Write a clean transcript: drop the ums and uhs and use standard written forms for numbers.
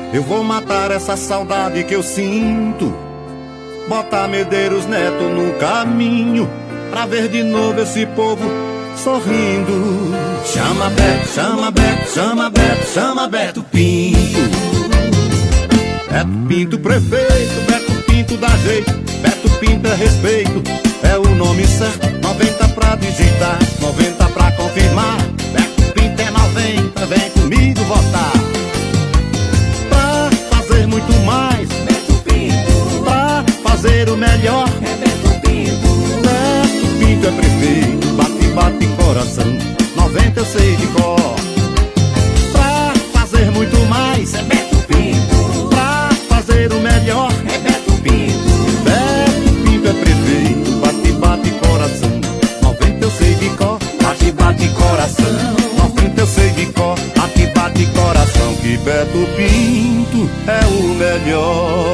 Eu vou matar essa saudade que eu sinto, botar Medeiros Neto no caminho, pra ver de novo esse povo sorrindo. Chama Beto, chama Beto, chama Beto, chama Beto Pinto. Beto Pinto prefeito, Beto Pinto dá jeito, Beto Pinto é respeito, é o nome certo. 90 pra digitar, 90 pra confirmar. Beto Pinto é 90, vem comigo votar. Pra fazer muito mais, Beto Pinto. pra fazer o melhor, É Beto Pinto. Beto Pinto é prefeito, bate, bate coração, 90 eu sei de cor. Pra fazer muito mais, É Beto Pinto. pra fazer o melhor, É Beto Pinto. Beto Pinto é prefeito, bate, bate coração, 90 eu sei de cor. Bate, bate coração, 90 eu sei de cor. Bate, bate coração, que Beto Pinto é o melhor.